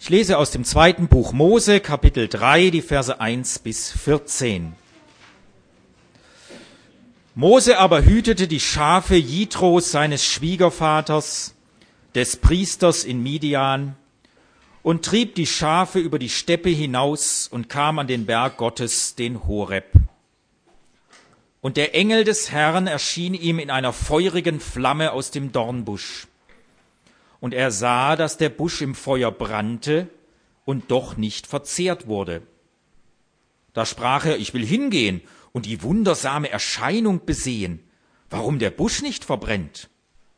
Ich lese aus dem 2. Buch Mose, Kapitel 3, die Verse 1 bis 14. Mose aber hütete die Schafe Jitros, seines Schwiegervaters, des Priesters in Midian, und trieb die Schafe über die Steppe hinaus und kam an den Berg Gottes, den Horeb. Und der Engel des Herrn erschien ihm in einer feurigen Flamme aus dem Dornbusch. Und er sah, dass der Busch im Feuer brannte und doch nicht verzehrt wurde. Da sprach er: Ich will hingehen und die wundersame Erscheinung besehen, warum der Busch nicht verbrennt.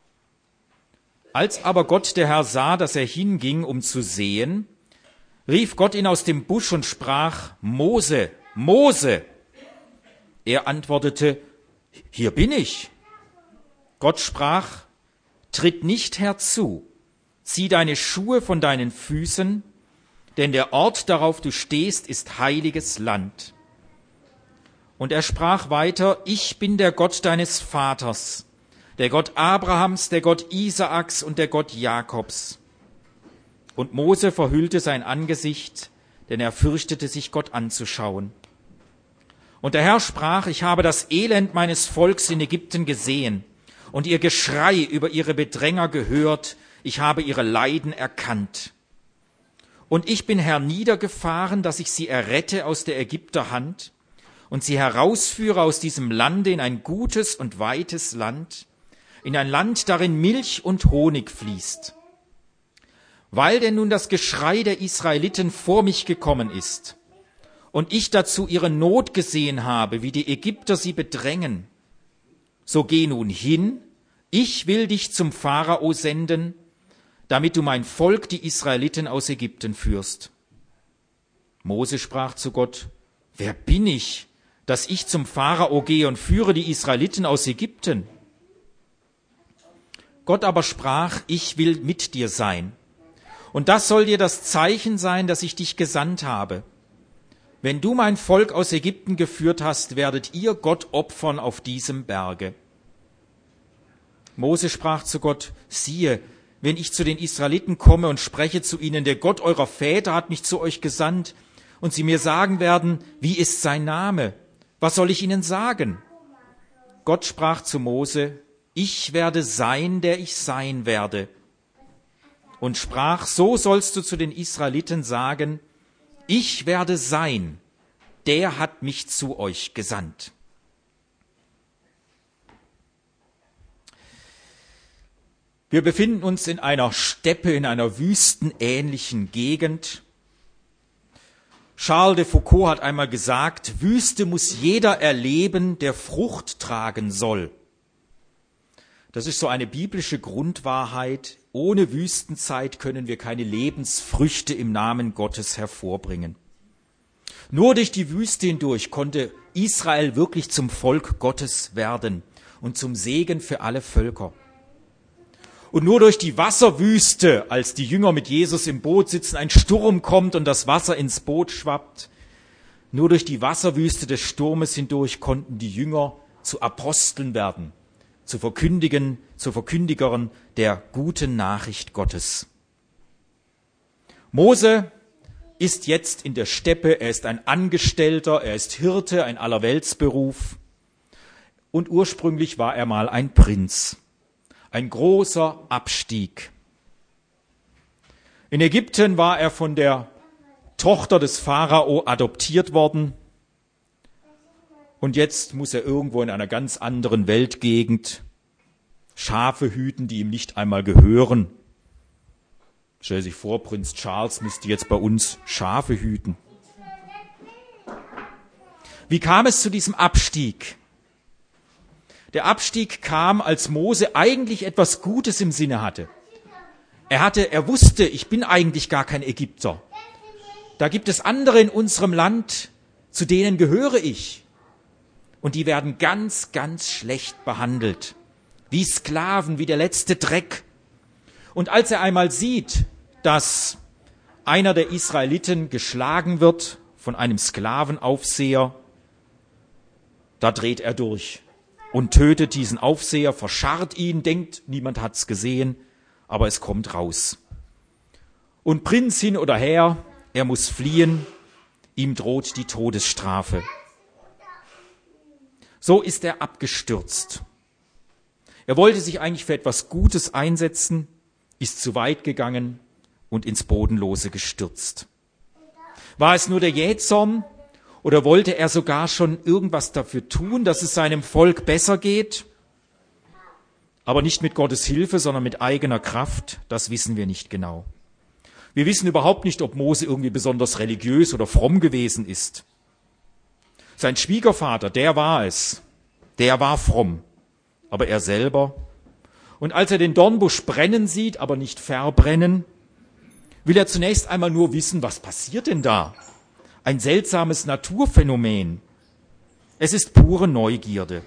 Als aber Gott der Herr sah, dass er hinging, um zu sehen, rief Gott ihn aus dem Busch und sprach: Mose, Mose! Er antwortete: Hier bin ich. Gott sprach: Tritt nicht herzu, zieh deine Schuhe von deinen Füßen, denn der Ort, darauf du stehst, ist heiliges Land. Und er sprach weiter: Ich bin der Gott deines Vaters, der Gott Abrahams, der Gott Isaaks und der Gott Jakobs. Und Mose verhüllte sein Angesicht, denn er fürchtete sich, Gott anzuschauen. Und der Herr sprach: Ich habe das Elend meines Volks in Ägypten gesehen und ihr Geschrei über ihre Bedränger gehört. Ich habe ihre Leiden erkannt. Und ich bin herniedergefahren, dass ich sie errette aus der Ägypter Hand und sie herausführe aus diesem Lande in ein gutes und weites Land, in ein Land, darin Milch und Honig fließt. Weil denn nun das Geschrei der Israeliten vor mich gekommen ist und ich dazu ihre Not gesehen habe, wie die Ägypter sie bedrängen, so geh nun hin, ich will dich zum Pharao senden, damit du mein Volk, die Israeliten, aus Ägypten führst. Mose sprach zu Gott: Wer bin ich, dass ich zum Pharao gehe und führe die Israeliten aus Ägypten? Gott aber sprach: Ich will mit dir sein. Und das soll dir das Zeichen sein, dass ich dich gesandt habe. Wenn du mein Volk aus Ägypten geführt hast, werdet ihr Gott opfern auf diesem Berge. Mose sprach zu Gott: Siehe, wenn ich zu den Israeliten komme und spreche zu ihnen: Der Gott eurer Väter hat mich zu euch gesandt, und sie mir sagen werden: Wie ist sein Name? Was soll ich ihnen sagen? Gott sprach zu Mose: Ich werde sein, der ich sein werde. Und sprach: So sollst du zu den Israeliten sagen: Ich werde sein, der hat mich zu euch gesandt. Wir befinden uns in einer Steppe, in einer wüstenähnlichen Gegend. Charles de Foucault hat einmal gesagt: Wüste muss jeder erleben, der Frucht tragen soll. Das ist so eine biblische Grundwahrheit. Ohne Wüstenzeit können wir keine Lebensfrüchte im Namen Gottes hervorbringen. Nur durch die Wüste hindurch konnte Israel wirklich zum Volk Gottes werden und zum Segen für alle Völker. Und nur durch die Wasserwüste, als die Jünger mit Jesus im Boot sitzen, ein Sturm kommt und das Wasser ins Boot schwappt, nur durch die Wasserwüste des Sturmes hindurch konnten die Jünger zu Aposteln werden, zu Verkündigern der guten Nachricht Gottes. Mose ist jetzt in der Steppe, er ist ein Angestellter, er ist Hirte, ein Allerweltsberuf, und ursprünglich war er mal ein Prinz. Ein großer Abstieg. In Ägypten war er von der Tochter des Pharao adoptiert worden. Und jetzt muss er irgendwo in einer ganz anderen Weltgegend Schafe hüten, die ihm nicht einmal gehören. Stell sich vor, Prinz Charles müsste jetzt bei uns Schafe hüten. Wie kam es zu diesem Abstieg? Der Abstieg kam, als Mose eigentlich etwas Gutes im Sinne hatte. Er wusste, ich bin eigentlich gar kein Ägypter. Da gibt es andere in unserem Land, zu denen gehöre ich. Und die werden ganz, ganz schlecht behandelt. Wie Sklaven, wie der letzte Dreck. Und als er einmal sieht, dass einer der Israeliten geschlagen wird von einem Sklavenaufseher, da dreht er durch und tötet diesen Aufseher, verscharrt ihn, denkt, niemand hat's gesehen, aber es kommt raus. Und Prinz hin oder her, er muss fliehen, ihm droht die Todesstrafe. So ist er abgestürzt. Er wollte sich eigentlich für etwas Gutes einsetzen, ist zu weit gegangen und ins Bodenlose gestürzt. War es nur der Jähzorn oder wollte er sogar schon irgendwas dafür tun, dass es seinem Volk besser geht? Aber nicht mit Gottes Hilfe, sondern mit eigener Kraft, das wissen wir nicht genau. Wir wissen überhaupt nicht, ob Mose irgendwie besonders religiös oder fromm gewesen ist. Sein Schwiegervater, der war es. Der war fromm. Aber er selber. Und als er den Dornbusch brennen sieht, aber nicht verbrennen, will er zunächst einmal nur wissen, was passiert denn da? Ein seltsames Naturphänomen. Es ist pure Neugierde.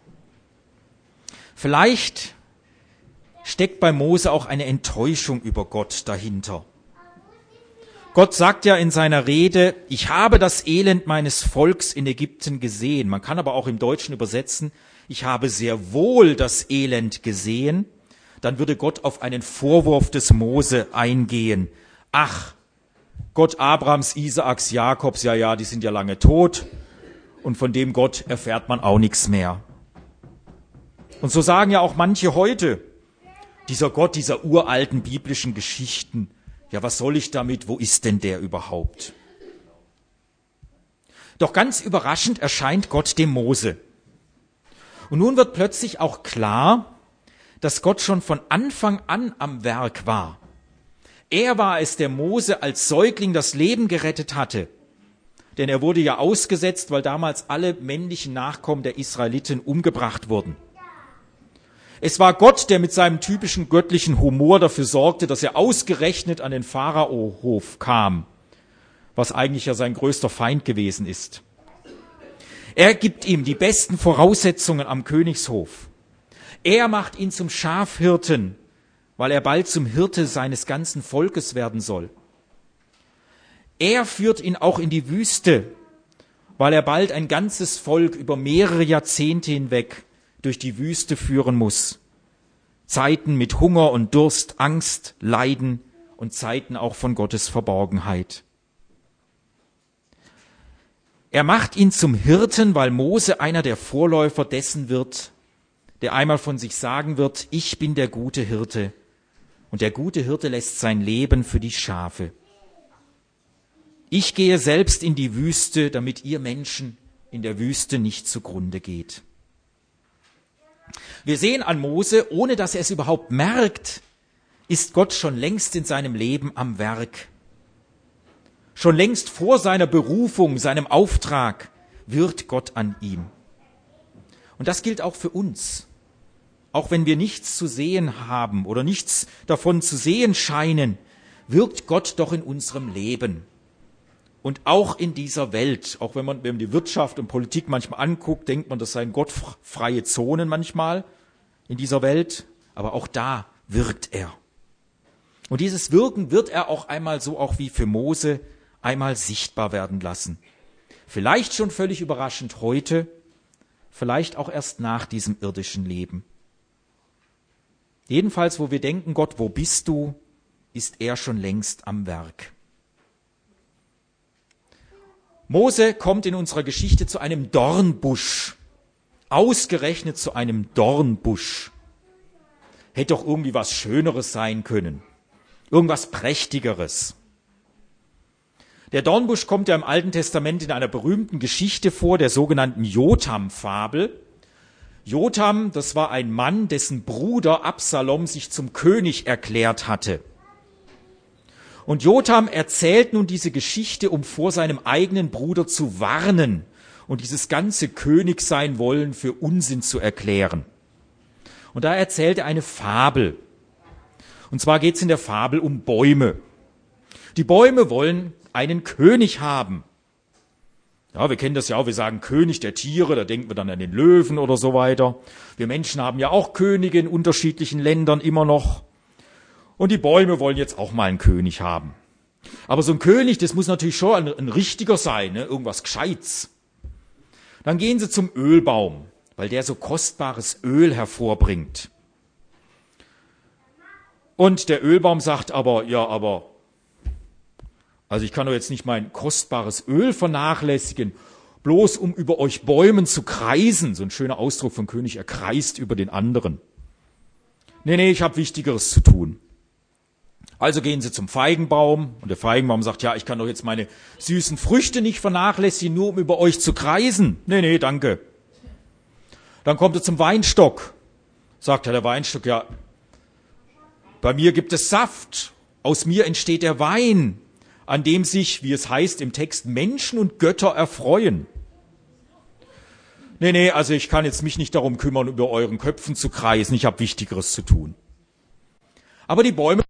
Vielleicht steckt bei Mose auch eine Enttäuschung über Gott dahinter. Gott sagt ja in seiner Rede, ich habe das Elend meines Volks in Ägypten gesehen. Man kann aber auch im Deutschen übersetzen, ich habe sehr wohl das Elend gesehen. Dann würde Gott auf einen Vorwurf des Mose eingehen. Ach, Gott Abrahams, Isaaks, Jakobs, ja, die sind ja lange tot. Und von dem Gott erfährt man auch nichts mehr. Und so sagen ja auch manche heute, dieser Gott dieser uralten biblischen Geschichten, ja, was soll ich damit? Wo ist denn der überhaupt? Doch ganz überraschend erscheint Gott dem Mose. Und nun wird plötzlich auch klar, dass Gott schon von Anfang an am Werk war. Er war es, der Mose als Säugling das Leben gerettet hatte. Denn er wurde ja ausgesetzt, weil damals alle männlichen Nachkommen der Israeliten umgebracht wurden. Es war Gott, der mit seinem typischen göttlichen Humor dafür sorgte, dass er ausgerechnet an den Pharao-Hof kam, was eigentlich ja sein größter Feind gewesen ist. Er gibt ihm die besten Voraussetzungen am Königshof. Er macht ihn zum Schafhirten, weil er bald zum Hirte seines ganzen Volkes werden soll. Er führt ihn auch in die Wüste, weil er bald ein ganzes Volk über mehrere Jahrzehnte hinweg durch die Wüste führen muss. Zeiten mit Hunger und Durst, Angst, Leiden und Zeiten auch von Gottes Verborgenheit. Er macht ihn zum Hirten, weil Mose einer der Vorläufer dessen wird, der einmal von sich sagen wird, ich bin der gute Hirte. Und der gute Hirte lässt sein Leben für die Schafe. Ich gehe selbst in die Wüste, damit ihr Menschen in der Wüste nicht zugrunde geht. Wir sehen an Mose, ohne dass er es überhaupt merkt, ist Gott schon längst in seinem Leben am Werk. Schon längst vor seiner Berufung, seinem Auftrag, wirkt Gott an ihm. Und das gilt auch für uns. Auch wenn wir nichts zu sehen haben oder nichts davon zu sehen scheinen, wirkt Gott doch in unserem Leben. Und auch in dieser Welt, auch wenn man die Wirtschaft und Politik manchmal anguckt, denkt man, das seien gottfreie Zonen manchmal in dieser Welt, aber auch da wirkt er. Und dieses Wirken wird er auch einmal so auch wie für Mose einmal sichtbar werden lassen. Vielleicht schon völlig überraschend heute, vielleicht auch erst nach diesem irdischen Leben. Jedenfalls, wo wir denken, Gott, wo bist du, ist er schon längst am Werk. Mose kommt in unserer Geschichte zu einem Dornbusch. Ausgerechnet zu einem Dornbusch. Hätte doch irgendwie was Schöneres sein können. Irgendwas Prächtigeres. Der Dornbusch kommt ja im Alten Testament in einer berühmten Geschichte vor, der sogenannten Jotham-Fabel. Jotham, das war ein Mann, dessen Bruder Absalom sich zum König erklärt hatte. Und Jotham erzählt nun diese Geschichte, um vor seinem eigenen Bruder zu warnen und dieses ganze Königsein wollen für Unsinn zu erklären. Und da erzählt er eine Fabel. Und zwar geht es in der Fabel um Bäume. Die Bäume wollen einen König haben. Ja, wir kennen das ja auch, wir sagen König der Tiere, da denken wir dann an den Löwen oder so weiter. Wir Menschen haben ja auch Könige in unterschiedlichen Ländern immer noch. Und die Bäume wollen jetzt auch mal einen König haben. Aber so ein König, das muss natürlich schon ein richtiger sein, ne? Irgendwas Gescheites. Dann gehen sie zum Ölbaum, weil der so kostbares Öl hervorbringt. Und der Ölbaum sagt aber, ja, aber Also ich kann doch jetzt nicht mein kostbares Öl vernachlässigen, bloß um über euch Bäumen zu kreisen. So ein schöner Ausdruck von König, er kreist über den anderen. Nee, ich habe Wichtigeres zu tun. Also gehen sie zum Feigenbaum und der Feigenbaum sagt, ja, ich kann doch jetzt meine süßen Früchte nicht vernachlässigen, nur um über euch zu kreisen. Nee, danke. Dann kommt er zum Weinstock. Sagt der Weinstock, ja, bei mir gibt es Saft. Aus mir entsteht der Wein, an dem sich, wie es heißt im Text, Menschen und Götter erfreuen. Nee, also ich kann jetzt mich nicht darum kümmern, über euren Köpfen zu kreisen. Ich habe Wichtigeres zu tun. Aber die Bäume